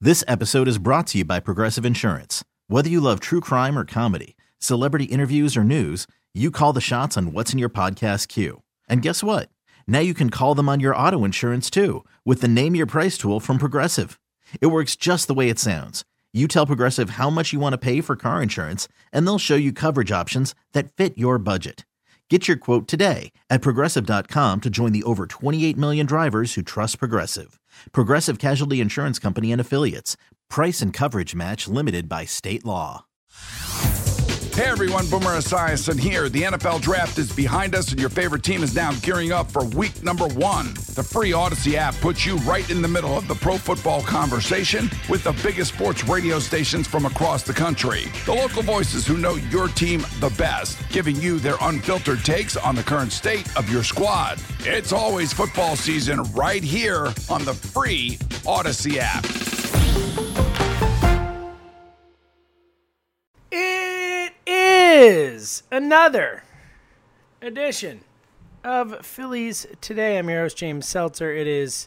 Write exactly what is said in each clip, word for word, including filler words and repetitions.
This episode is brought to you by Progressive Insurance. Whether you love true crime or comedy, celebrity interviews or news, you call the shots on what's in your podcast queue. And guess what? Now you can call them on your auto insurance too with the Name Your Price tool from Progressive. It works just the way it sounds. You tell Progressive how much you want to pay for car insurance, and they'll show you coverage options that fit your budget. Get your quote today at Progressive dot com to join the over twenty-eight million drivers who trust Progressive. Progressive Casualty Insurance Company and Affiliates. Price and coverage match limited by state law. Hey everyone, Boomer Esiason here. The N F L Draft is behind us and your favorite team is now gearing up for week number one. The free Odyssey app puts you right in the middle of the pro football conversation with the biggest sports radio stations from across the country. The local voices who know your team the best, giving you their unfiltered takes on the current state of your squad. It's always football season right here on the free Odyssey app. Is another edition of Phillies Today. I'm your host, James Seltzer. It is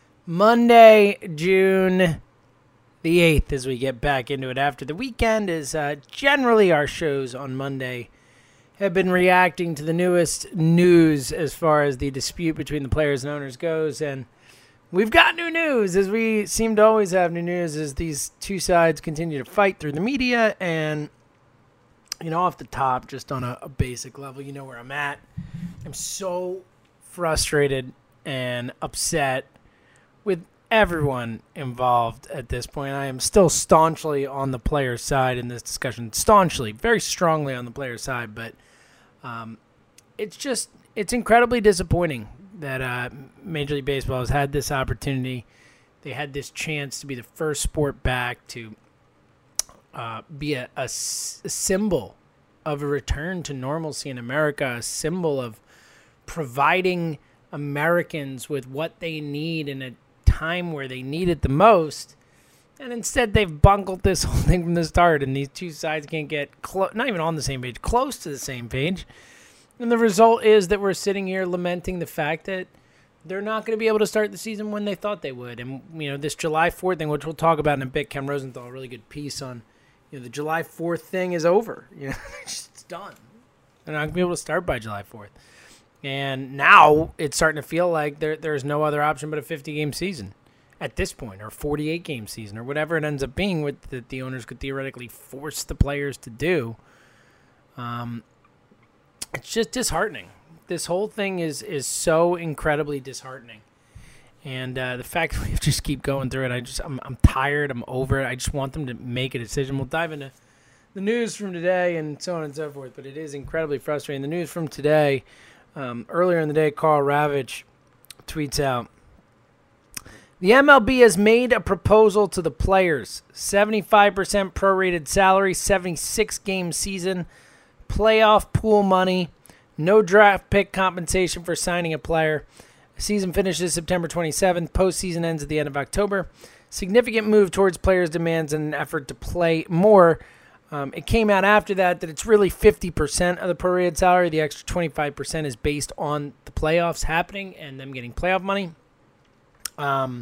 Monday, June the eighth, as we get back into it after the weekend. Is uh, generally our shows on Monday have been reacting to the newest news as far as the dispute between the players and owners goes, and we've got new news, as we seem to always have new news, as these two sides continue to fight through the media. And you know, off the top, just on a, a basic level, you know where I'm at. I'm so frustrated and upset with everyone involved at this point. I am still staunchly on the player's side in this discussion. Staunchly, very strongly on the player's side. But um, it's just, it's incredibly disappointing that uh, Major League Baseball has had this opportunity. They had this chance to be the first sport back to Uh, be a, a, a symbol of a return to normalcy in America, a symbol of providing Americans with what they need in a time where they need it the most. And instead, they've bungled this whole thing from the start, and these two sides can't get clo- not even on the same page, close to the same page. And the result is that we're sitting here lamenting the fact that they're not going to be able to start the season when they thought they would. And, you know, this July fourth thing, which we'll talk about in a bit, Ken Rosenthal, a really good piece on, you know, the July fourth thing is over. You know, it's just done. They're not going to be able to start by July fourth. And now it's starting to feel like there there's no other option but a fifty-game season at this point, or forty-eight-game season, or whatever it ends up being with that the owners could theoretically force the players to do. Um, it's just disheartening. This whole thing is is so incredibly disheartening. And uh, the fact that we just keep going through it, I just, I'm, I'm tired. I'm over it. I just want them to make a decision. We'll dive into the news from today and so on and so forth, but it is incredibly frustrating. The news from today, um, earlier in the day, Karl Ravech tweets out, the M L B has made a proposal to the players. seventy-five percent prorated salary, seventy-six game season, playoff pool money, no draft pick compensation for signing a player. Season finishes September twenty-seventh. Postseason ends at the end of October. Significant move towards players' demands in an effort to play more. Um, it came out after that that it's really fifty percent of the prorated salary. The extra twenty-five percent is based on the playoffs happening and them getting playoff money. Um,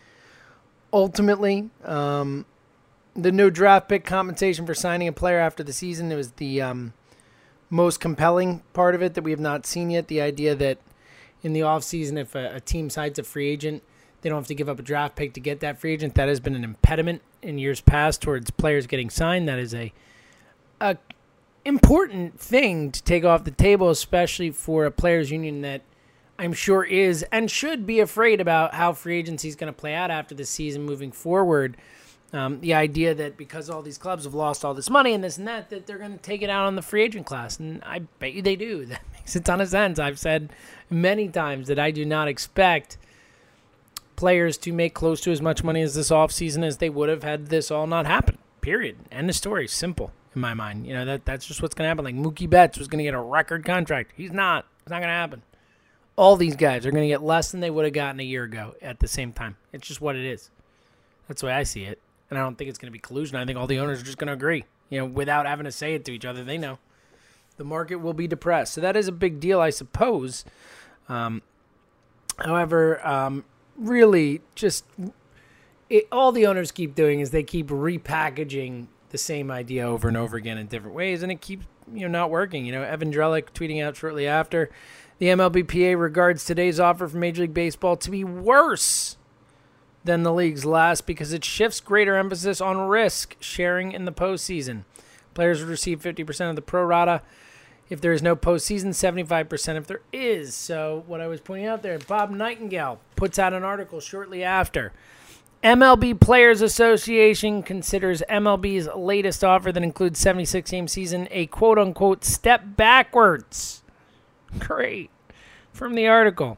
ultimately, um, the no draft pick compensation for signing a player after the season, it was the um, most compelling part of it that we have not seen yet. The idea that in the offseason, if a, a team signs a free agent, they don't have to give up a draft pick to get that free agent. That has been an impediment in years past towards players getting signed. That is a, a important thing to take off the table, especially for a players' union that I'm sure is and should be afraid about how free agency is going to play out after the season moving forward. Um, the idea that because all these clubs have lost all this money and this and that, that they're going to take it out on the free agent class. And I bet you they do. That makes a ton of sense. I've said many times that I do not expect players to make close to as much money as this offseason as they would have had this all not happen. Period. End of story. Simple in my mind. You know, that that's just what's going to happen. Like Mookie Betts was going to get a record contract. He's not. It's not going to happen. All these guys are going to get less than they would have gotten a year ago at the same time. It's just what it is. That's the way I see it. And I don't think it's going to be collusion. I think all the owners are just going to agree. You know, without having to say it to each other, they know. The market will be depressed. So that is a big deal, I suppose. Um, however, um, really just it, all the owners keep doing is they keep repackaging the same idea over and over again in different ways, and it keeps you know not working. You know, Evan Drellick tweeting out shortly after, the M L B P A regards today's offer from Major League Baseball to be worse than the league's last because it shifts greater emphasis on risk sharing in the postseason. Players would receive fifty percent of the pro rata if there is no postseason, seventy-five percent if there is. So what I was pointing out there, Bob Nightingale puts out an article shortly after. M L B Players Association considers M L B's latest offer that includes seventy-six game season a quote-unquote step backwards. Great. From the article.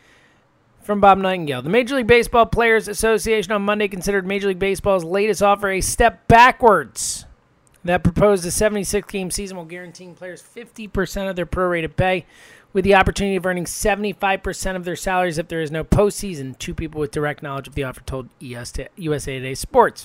From Bob Nightingale. The Major League Baseball Players Association on Monday considered Major League Baseball's latest offer a step backwards. That proposed a seventy-six game season while guaranteeing players fifty percent of their prorated pay with the opportunity of earning seventy-five percent of their salaries if there is no postseason. Two people with direct knowledge of the offer told U S A Today Sports.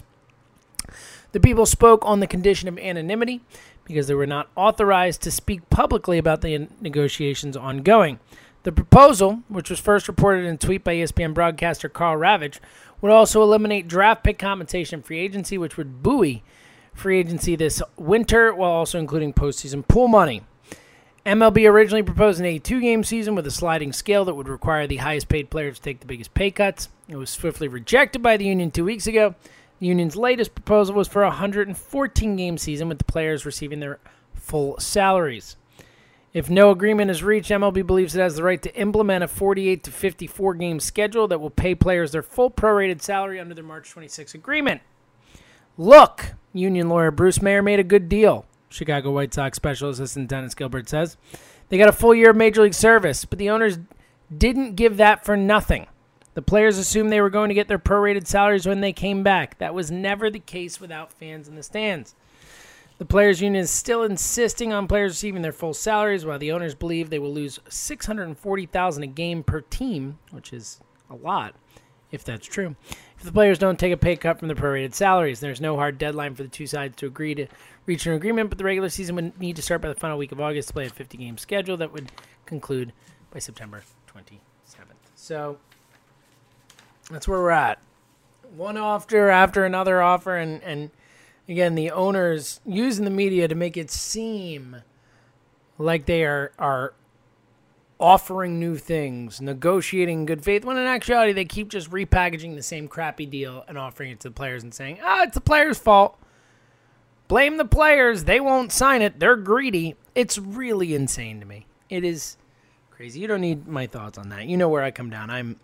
The people spoke on the condition of anonymity because they were not authorized to speak publicly about the negotiations ongoing. The proposal, which was first reported in a tweet by E S P N broadcaster Carl Ravitch, would also eliminate draft pick compensation free agency, which would buoy free agency this winter while also including postseason pool money. M L B originally proposed an eighty-two game season with a sliding scale that would require the highest paid players to take the biggest pay cuts. It was swiftly rejected by the union two weeks ago. The union's latest proposal was for a one hundred fourteen game season with the players receiving their full salaries. If no agreement is reached, M L B believes it has the right to implement a forty-eight to fifty-four game schedule that will pay players their full prorated salary under their March twenty-sixth agreement. Look, union lawyer Bruce Mayer made a good deal, Chicago White Sox special assistant Dennis Gilbert says. They got a full year of Major League service, but the owners didn't give that for nothing. The players assumed they were going to get their prorated salaries when they came back. That was never the case without fans in the stands. The players' union is still insisting on players receiving their full salaries, while the owners believe they will lose six hundred forty thousand dollars a game per team, which is a lot, if that's true. If the players don't take a pay cut from the prorated salaries, there's no hard deadline for the two sides to agree to reach an agreement, but the regular season would need to start by the final week of August to play a fifty game schedule that would conclude by September twenty-seventh. So that's where we're at. One offer after another offer, and, and again, the owners using the media to make it seem like they are are offering new things, negotiating in good faith, when in actuality they keep just repackaging the same crappy deal and offering it to the players and saying, ah, it's the players' fault. Blame the players. They won't sign it. They're greedy. It's really insane to me. It is crazy. You don't need my thoughts on that. You know where I come down. I'm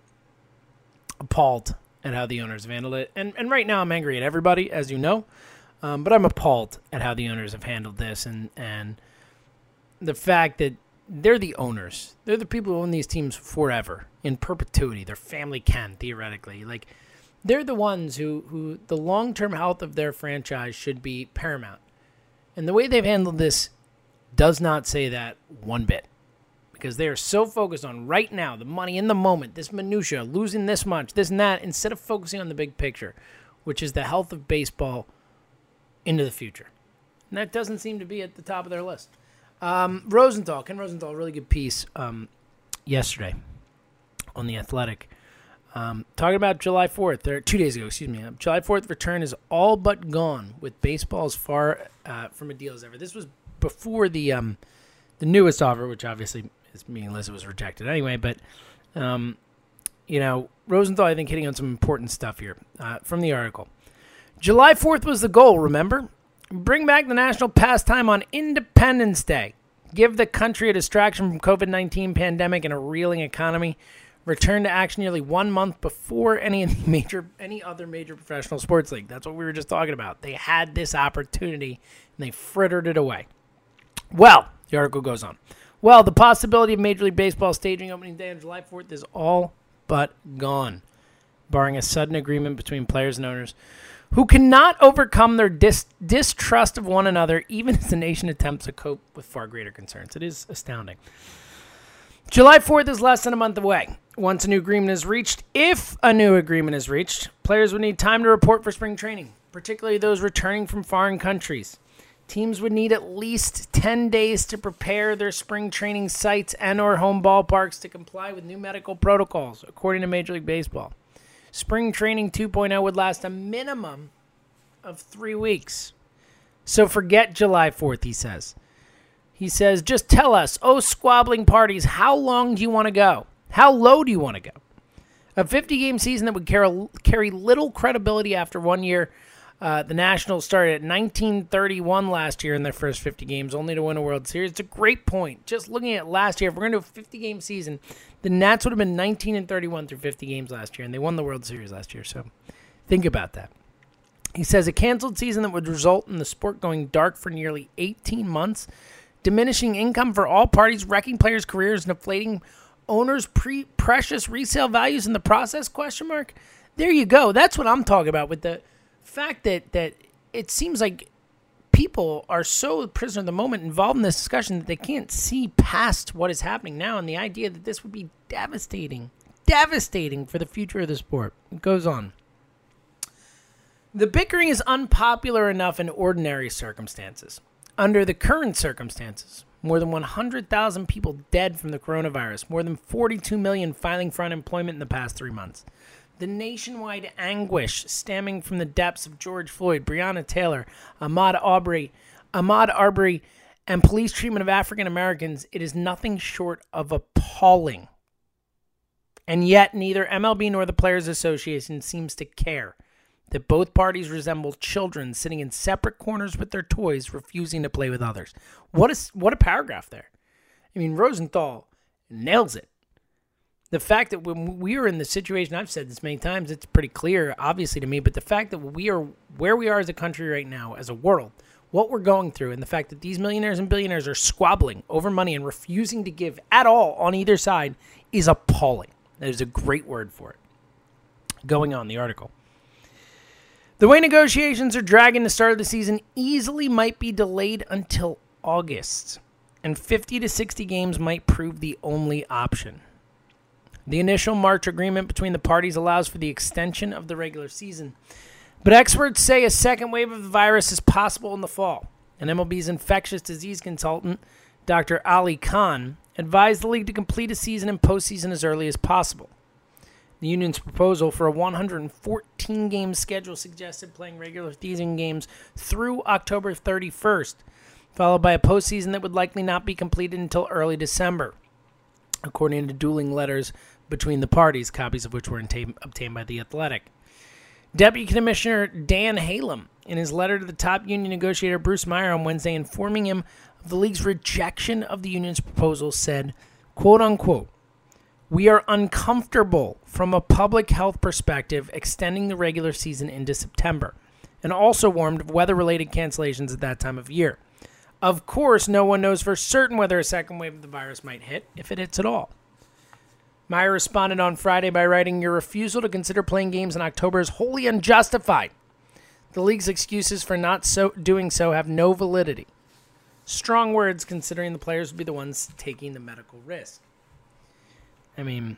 appalled at how the owners have handled it. And, and right now I'm angry at everybody, as you know. Um, but I'm appalled at how the owners have handled this and, and the fact that they're the owners. They're the people who own these teams forever, in perpetuity. Their family can, theoretically. Like, they're the ones who, who the long-term health of their franchise should be paramount. And the way they've handled this does not say that one bit. Because they are so focused on right now, the money in the moment, this minutia, losing this much, this and that, instead of focusing on the big picture, which is the health of baseball into the future. And that doesn't seem to be at the top of their list. Um, Rosenthal, Ken Rosenthal, a really good piece um, yesterday on The Athletic, um, talking about July fourth, or two days ago, excuse me. Uh, July fourth return is all but gone with baseball as far uh, from a deal as ever. This was before the um, the newest offer, which obviously is meaningless. It was rejected anyway. But, um, you know, Rosenthal, I think, hitting on some important stuff here uh, from the article. July fourth was the goal, remember? Bring back the national pastime on Independence Day. Give the country a distraction from covid nineteen pandemic and a reeling economy. Return to action nearly one month before any of the major, any other major professional sports league. That's what we were just talking about. They had this opportunity, and they frittered it away. Well, the article goes on. Well, the possibility of Major League Baseball staging opening day on July fourth is all but gone, barring a sudden agreement between players and owners who cannot overcome their dis- distrust of one another, even as the nation attempts to cope with far greater concerns. It is astounding. July fourth is less than a month away. Once a new agreement is reached, if a new agreement is reached, players would need time to report for spring training, particularly those returning from foreign countries. Teams would need at least ten days to prepare their spring training sites and or home ballparks to comply with new medical protocols, according to Major League Baseball. Spring training two point oh would last a minimum of three weeks. So forget July fourth, he says. He says, just tell us, oh, squabbling parties, how long do you want to go? How low do you want to go? A fifty-game season that would carry, carry little credibility after one year. Uh, the Nationals started at nineteen thirty-one last year in their first fifty games, only to win a World Series. It's a great point. Just looking at last year, if we're going to do a fifty-game season, the Nats would have been nineteen and thirty-one through fifty games last year, and they won the World Series last year. So think about that. He says a canceled season that would result in the sport going dark for nearly eighteen months, diminishing income for all parties, wrecking players' careers, and inflating owners' pre- precious resale values in the process, question mark. There you go. That's what I'm talking about with the fact that, that it seems like people are so prisoner of the moment involved in this discussion that they can't see past what is happening now and the idea that this would be devastating, devastating for the future of the sport. It goes on. The bickering is unpopular enough in ordinary circumstances. Under the current circumstances, more than one hundred thousand people dead from the coronavirus, more than forty-two million filing for unemployment in the past three months. The nationwide anguish stemming from the depths of George Floyd, Breonna Taylor, Ahmaud Arbery, Ahmaud Arbery, and police treatment of African Americans, it is nothing short of appalling. And yet, neither M L B nor the Players Association seems to care that both parties resemble children sitting in separate corners with their toys, refusing to play with others. What a, what a paragraph there. I mean, Rosenthal nails it. The fact that when we are in the situation, I've said this many times, it's pretty clear, obviously, to me, but the fact that we are where we are as a country right now, as a world, what we're going through, and the fact that these millionaires and billionaires are squabbling over money and refusing to give at all on either side is appalling. There's a great word for it. Going on, the article. The way negotiations are dragging the start of the season easily might be delayed until August, and fifty to sixty games might prove the only option. The initial March agreement between the parties allows for the extension of the regular season, but experts say a second wave of the virus is possible in the fall, and M L B's infectious disease consultant, Doctor Ali Khan, advised the league to complete a season and postseason as early as possible. The union's proposal for a one hundred fourteen game schedule suggested playing regular season games through October thirty-first, followed by a postseason that would likely not be completed until early December, according to dueling letters between the parties, copies of which were obtained by The Athletic. Deputy Commissioner Dan Halem, in his letter to the top union negotiator Bruce Meyer on Wednesday, informing him of the league's rejection of the union's proposal, said, quote unquote, "We are uncomfortable from a public health perspective extending the regular season into September," and also warned of weather-related cancellations at that time of year. Of course, no one knows for certain whether a second wave of the virus might hit, if it hits at all. Meyer responded on Friday by writing, "Your refusal to consider playing games in October is wholly unjustified. The league's excuses for not so doing so have no validity." Strong words, considering the players would be the ones taking the medical risk. I mean,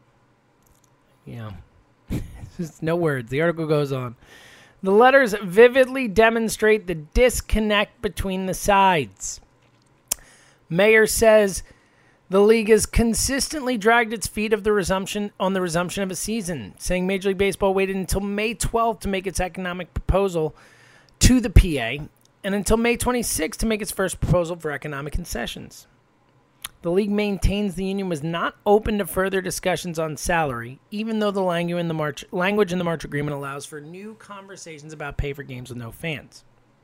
you know, just no words. The article goes on. The letters vividly demonstrate the disconnect between the sides. Mayer says the league has consistently dragged its feet of the resumption on the resumption of a season, saying Major League Baseball waited until May twelfth to make its economic proposal to the P A and until May twenty-sixth to make its first proposal for economic concessions. The league maintains the union was not open to further discussions on salary, even though the language in the March, language in the March agreement allows for new conversations about pay for games with no fans.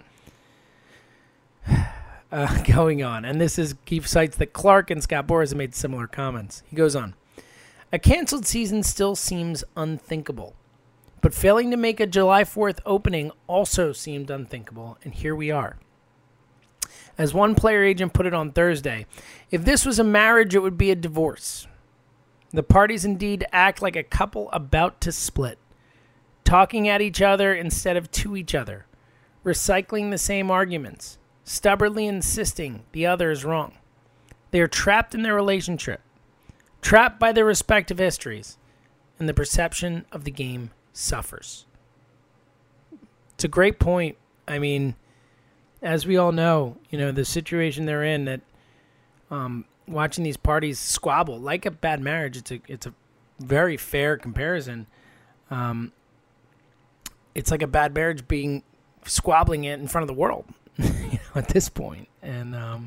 Uh, going on, and this is, he cites that Clark and Scott Boras have made similar comments. He goes on, "A canceled season still seems unthinkable, but failing to make a July fourth opening also seemed unthinkable, and here we are. As one player agent put it on Thursday, if this was a marriage, it would be a divorce. The parties indeed act like a couple about to split, talking at each other instead of to each other, recycling the same arguments, stubbornly insisting the other is wrong. They are trapped in their relationship, trapped by their respective histories, and the perception of the game suffers." It's a great point. I mean, as we all know, you know, the situation they're in, that um, watching these parties squabble like a bad marriage, it's a it's a very fair comparison. Um, it's like a bad marriage being squabbling it in front of the world you know, at this point. And um,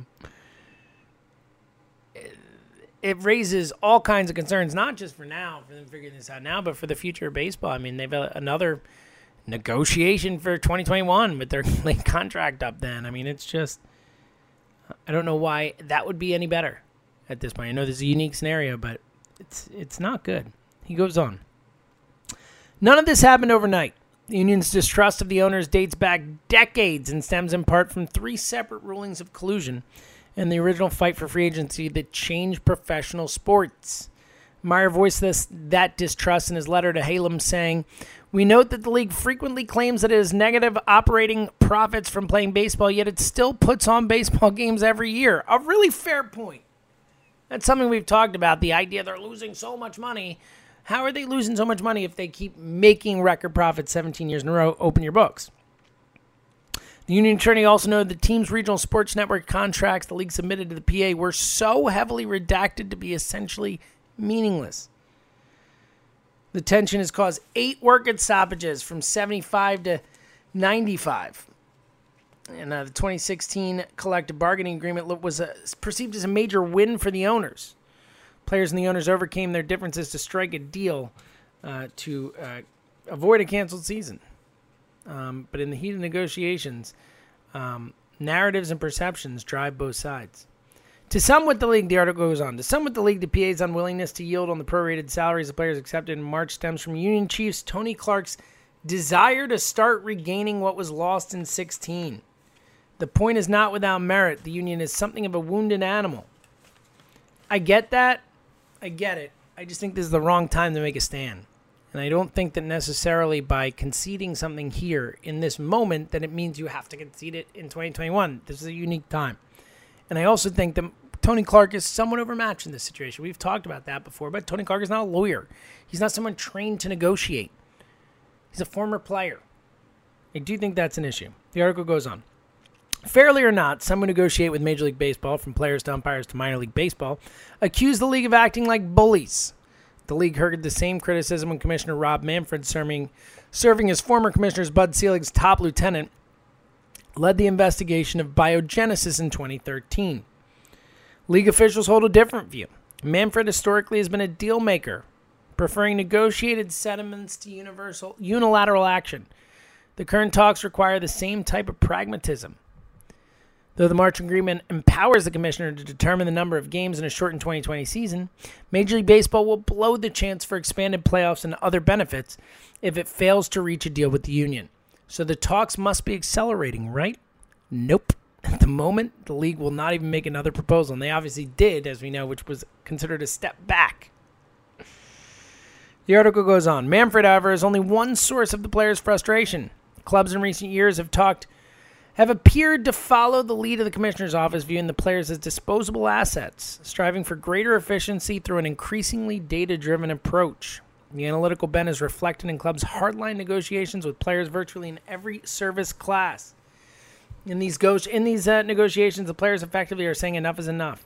it, it raises all kinds of concerns, not just for now, for them figuring this out now, but for the future of baseball. I mean, they've uh, another negotiation for twenty twenty-one with their late contract up then. I mean, it's just, I don't know why that would be any better at this point. I know this is a unique scenario, but it's it's not good. He goes on. None of this happened overnight. The union's distrust of the owners dates back decades and stems in part from three separate rulings of collusion and the original fight for free agency that changed professional sports. Meyer voiced this, that distrust in his letter to Halem, saying, "We note that the league frequently claims that it has negative operating profits from playing baseball, yet it still puts on baseball games every year." A really fair point. That's something we've talked about, the idea they're losing so much money. How are they losing so much money if they keep making record profits seventeen years in a row? Open your books. The union attorney also noted the team's regional sports network contracts the league submitted to the P A were so heavily redacted to be essentially meaningless. The tension has caused eight workout stoppages from seventy-five to ninety-five. And uh, the twenty sixteen collective bargaining agreement was uh, perceived as a major win for the owners. Players and the owners overcame their differences to strike a deal uh, to uh, avoid a canceled season. Um, but in the heat of negotiations, um, narratives and perceptions drive both sides. To some with the league, the article goes on, to some with the league, the P A's unwillingness to yield on the prorated salaries the players accepted in March stems from Union Chiefs Tony Clark's desire to start regaining what was lost in sixteen. The point is not without merit. The union is something of a wounded animal. I get that. I get it. I just think this is the wrong time to make a stand. And I don't think that necessarily by conceding something here in this moment that it means you have to concede it in twenty twenty-one. This is a unique time. And I also think that Tony Clark is somewhat overmatched in this situation. We've talked about that before, but Tony Clark is not a lawyer. He's not someone trained to negotiate. He's a former player. I do think that's an issue. The article goes on. Fairly or not, some who negotiate with Major League Baseball, from players to umpires to minor league baseball, accuse the league of acting like bullies. The league heard the same criticism when Commissioner Rob Manfred, serving, serving as former Commissioner Bud Selig's top lieutenant, led the investigation of Biogenesis in twenty thirteen. League officials hold a different view. Manfred historically has been a deal maker, preferring negotiated settlements to universal unilateral action. The current talks require the same type of pragmatism. Though the March agreement empowers the commissioner to determine the number of games in a shortened twenty twenty season, Major League Baseball will blow the chance for expanded playoffs and other benefits if it fails to reach a deal with the union. So the talks must be accelerating, right? Nope. At the moment, the league will not even make another proposal. And they obviously did, as we know, which was considered a step back. The article goes on. Manfred, however, is only one source of the players' frustration. Clubs in recent years have talked have appeared to follow the lead of the commissioner's office, viewing the players as disposable assets, striving for greater efficiency through an increasingly data-driven approach. The analytical bent is reflected in clubs' hardline negotiations with players virtually in every service class. In these go- in these uh, negotiations, the players effectively are saying enough is enough.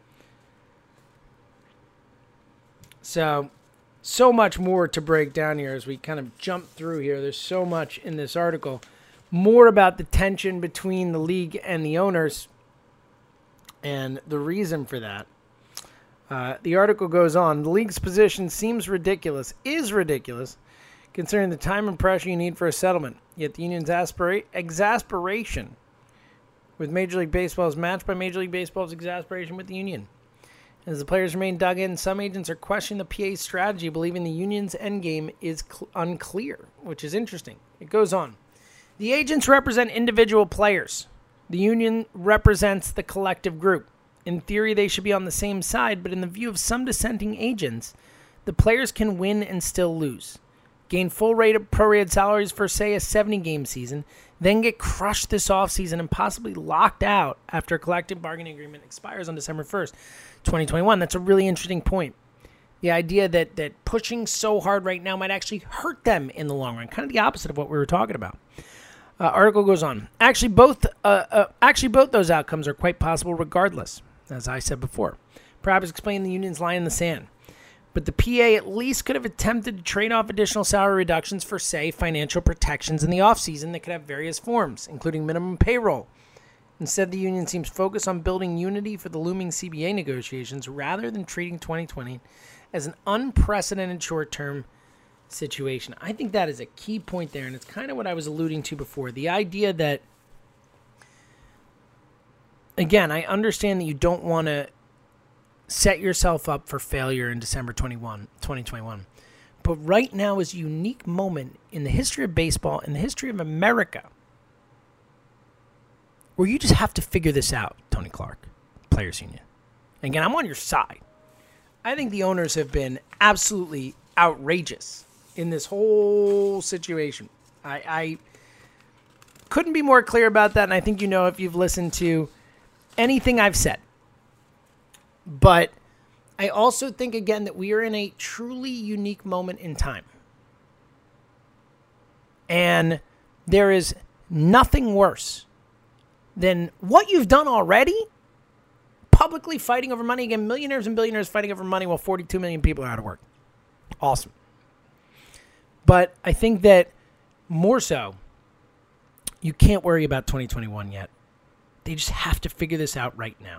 So, so much more to break down here as we kind of jump through here. There's so much in this article. More about the tension between the league and the owners and the reason for that. Uh, the article goes on. The league's position seems ridiculous, is ridiculous, considering the time and pressure you need for a settlement. Yet the union's aspira- exasperation with Major League Baseball is matched by Major League Baseball's exasperation with the union. As the players remain dug in, some agents are questioning the P A's strategy, believing the union's endgame is cl- unclear, which is interesting. It goes on. The agents represent individual players. The union represents the collective group. In theory, they should be on the same side, but in the view of some dissenting agents, the players can win and still lose. Gain full rate of prorated salaries for, say, a seventy-game season, then get crushed this offseason and possibly locked out after a collective bargaining agreement expires on December first, twenty twenty-one. That's a really interesting point. The idea that, that pushing so hard right now might actually hurt them in the long run. Kind of the opposite of what we were talking about. Uh, article goes on. Actually, both uh, uh, actually both those outcomes are quite possible regardless, as I said before. Perhaps explain the union's line in the sand. But the P A at least could have attempted to trade off additional salary reductions for, say, financial protections in the offseason that could have various forms, including minimum payroll. Instead, the union seems focused on building unity for the looming C B A negotiations rather than treating twenty twenty as an unprecedented short-term situation. I think that is a key point there, and it's kind of what I was alluding to before. The idea that, again, I understand that you don't want to set yourself up for failure in December twenty-first, twenty twenty-one. But right now is a unique moment in the history of baseball, in the history of America, where you just have to figure this out, Tony Clark, Players Union. And again, I'm on your side. I think the owners have been absolutely outrageous in this whole situation. I, I couldn't be more clear about that, and I think you know if you've listened to anything I've said. But I also think, again, that we are in a truly unique moment in time. And there is nothing worse than what you've done already, publicly fighting over money. Again, millionaires and billionaires fighting over money while forty-two million people are out of work. Awesome. But I think that more so, you can't worry about twenty twenty-one yet. They just have to figure this out right now.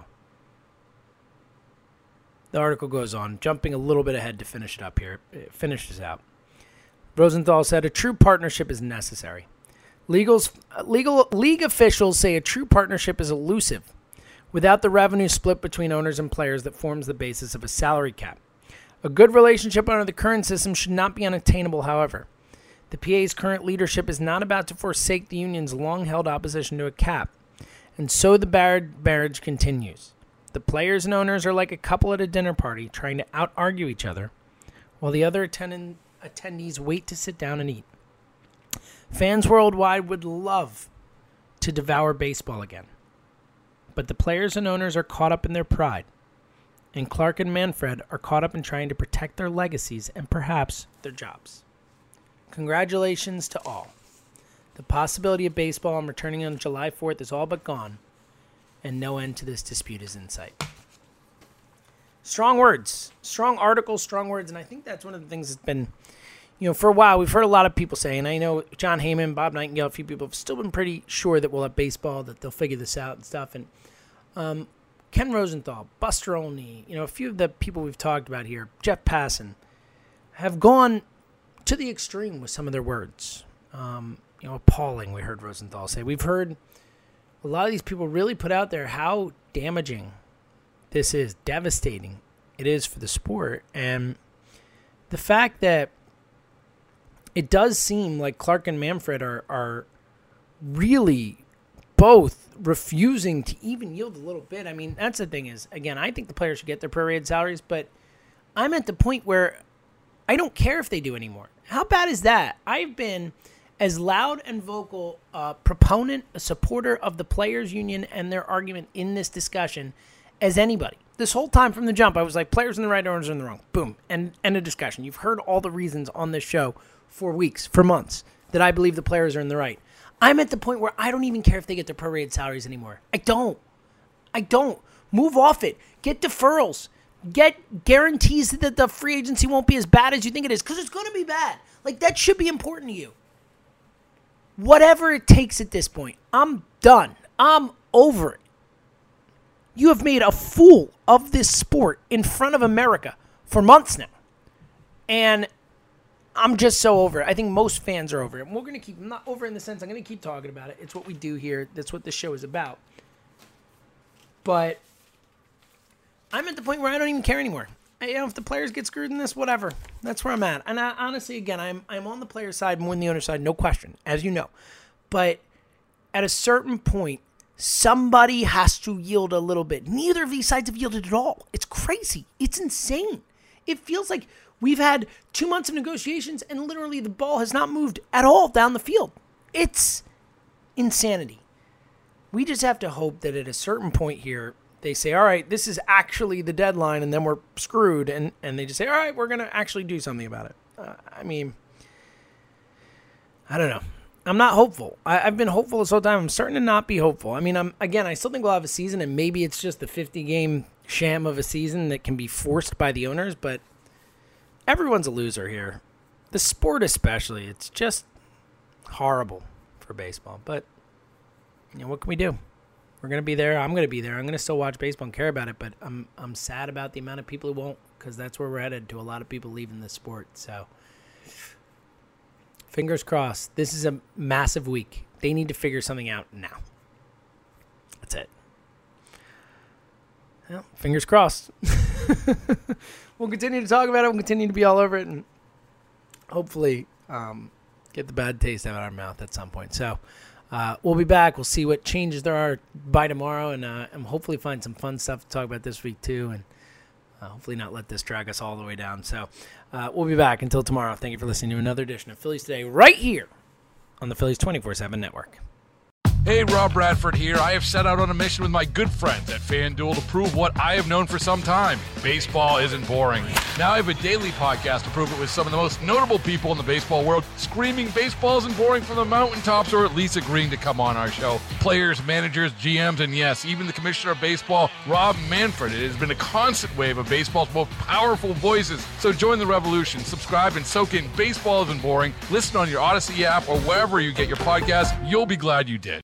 The article goes on, jumping a little bit ahead to finish it up here. It finishes out. Rosenthal said, a true partnership is necessary. Legals, legal league officials say a true partnership is elusive without the revenue split between owners and players that forms the basis of a salary cap. A good relationship under the current system should not be unattainable, however. The P A's current leadership is not about to forsake the union's long-held opposition to a cap, and so the marriage continues. The players and owners are like a couple at a dinner party trying to out-argue each other, while the other attend- attendees wait to sit down and eat. Fans worldwide would love to devour baseball again, but the players and owners are caught up in their pride, and Clark and Manfred are caught up in trying to protect their legacies and perhaps their jobs. Congratulations to all. The possibility of baseball returning on July fourth is all but gone, and no end to this dispute is in sight. Strong words, strong articles, strong words, and I think that's one of the things that's been, you know, for a while, we've heard a lot of people say, and I know John Heyman, Bob Nightingale, a few people have still been pretty sure that we'll have baseball, that they'll figure this out and stuff. And um, Ken Rosenthal, Buster Olney, you know, a few of the people we've talked about here, Jeff Passan, have gone to the extreme with some of their words. Um, you know, appalling, we heard Rosenthal say. We've heard a lot of these people really put out there how damaging this is, devastating it is for the sport. And the fact that it does seem like Clark and Manfred are are really both refusing to even yield a little bit. I mean, that's the thing is, again, I think the players should get their prorated salaries, but I'm at the point where I don't care if they do anymore. How bad is that? I've been as loud and vocal uh, proponent, a supporter of the players' union and their argument in this discussion as anybody. This whole time from the jump, I was like, players in the right, owners in the wrong. Boom. And end of discussion. You've heard all the reasons on this show for weeks, for months, that I believe the players are in the right. I'm at the point where I don't even care if they get their prorated salaries anymore. I don't. I don't. Move off it. Get deferrals. Get guarantees that the free agency won't be as bad as you think it is, because it's going to be bad. Like, that should be important to you. Whatever it takes at this point. I'm done. I'm over it. You have made a fool of this sport in front of America for months now. And I'm just so over it. I think most fans are over it. And we're going to keep, I'm not over it in the sense I'm going to keep talking about it. It's what we do here. That's what this show is about. But I'm at the point where I don't even care anymore. I, you know, if the players get screwed in this, whatever. That's where I'm at. And I, honestly, again, I'm I'm on the player side more than the owner side, no question, as you know. But at a certain point, somebody has to yield a little bit. Neither of these sides have yielded at all. It's crazy. It's insane. It feels like we've had two months of negotiations and literally the ball has not moved at all down the field. It's insanity. We just have to hope that at a certain point here, they say, all right, this is actually the deadline, and then we're screwed. And, and they just say, all right, we're going to actually do something about it. Uh, I mean, I don't know. I'm not hopeful. I, I've been hopeful this whole time. I'm starting to not be hopeful. I mean, I'm again, I still think we'll have a season, and maybe it's just the fifty-game sham of a season that can be forced by the owners, but everyone's a loser here. The sport especially. It's just horrible for baseball. But, you know, what can we do? We're going to be there. I'm going to be there. I'm going to still watch baseball and care about it. But I'm I'm sad about the amount of people who won't, because that's where we're headed, to a lot of people leaving the sport. So, fingers crossed. This is a massive week. They need to figure something out now. That's it. Well, fingers crossed. We'll continue to talk about it. We'll continue to be all over it. And hopefully um, get the bad taste out of our mouth at some point. So uh, we'll be back. We'll see what changes there are by tomorrow. And, uh, and hopefully find some fun stuff to talk about this week too. And uh, hopefully not let this drag us all the way down. So uh, we'll be back until tomorrow. Thank you for listening to another edition of Phillies Today right here on the Phillies twenty-four seven Network. Hey, Rob Bradford here. I have set out on a mission with my good friends at FanDuel to prove what I have known for some time. Baseball isn't boring. Now I have a daily podcast to prove it with some of the most notable people in the baseball world, screaming baseball isn't boring from the mountaintops, or at least agreeing to come on our show. Players, managers, G Ms, and yes, even the commissioner of baseball, Rob Manfred. It has been a constant wave of baseball's most powerful voices. So join the revolution. Subscribe and soak in Baseball Isn't Boring. Listen on your Odyssey app or wherever you get your podcasts. You'll be glad you did.